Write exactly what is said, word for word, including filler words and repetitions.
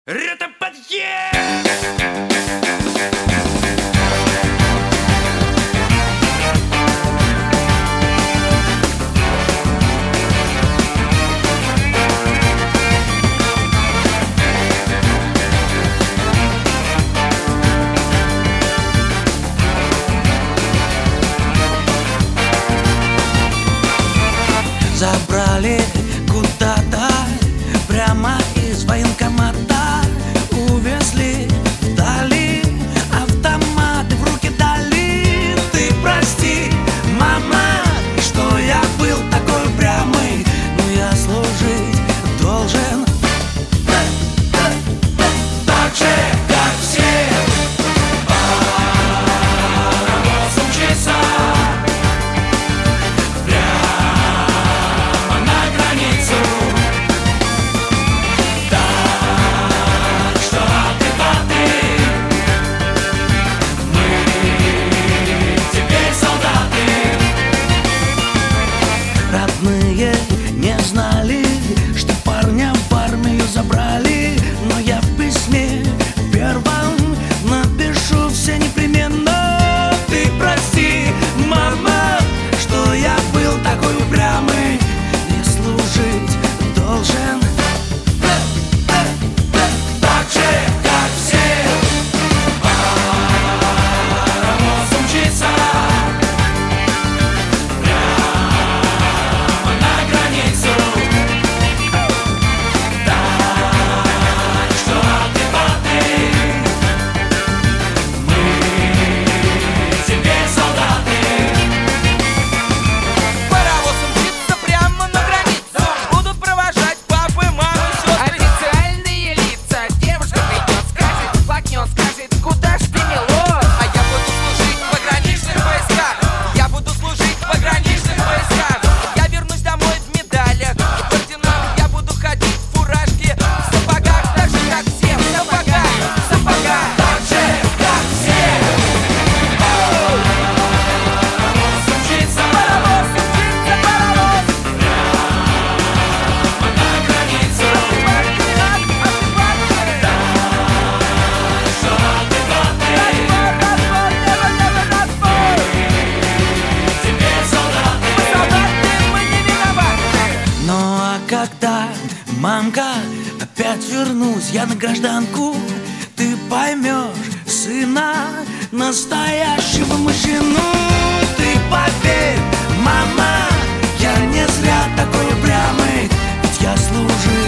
Это подъезд! Забрали куда-то прямо из военкомата, увезли вдали, автоматы в руки дали. Ты прости, мама, что я был такой упрямый, но я служить должен так же, как все. Паровоз мчится не знали, что парня в армию забрали. Но я в письме первом напишу все непременно. Ты прости, мама, что я был такой упрямый, не служить должен так же, как все. Паровоз мчится когда, мамка, опять вернусь я на гражданку, ты поймешь сына, настоящего мужчину. Ты поверь, мама, я не зря такой упрямый, ведь я служу